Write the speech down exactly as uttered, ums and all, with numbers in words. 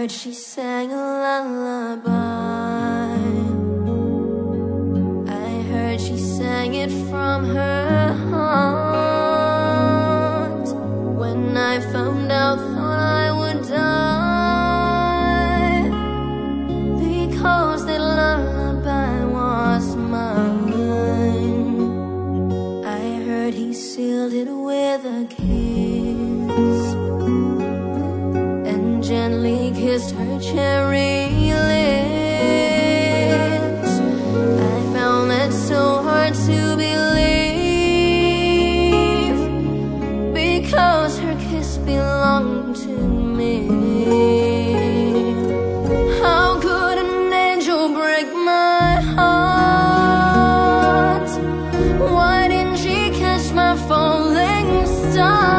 heard she sang a lullaby. I heard she sang it from her heart. When I found out, thought I would die, because that lullaby was mine. I heard he sealed it with a kiss, and gently kissed her cherry lips. I found that so hard to believe, because her kiss belonged to me. How could an angel break my heart? Why didn't she catch my falling star?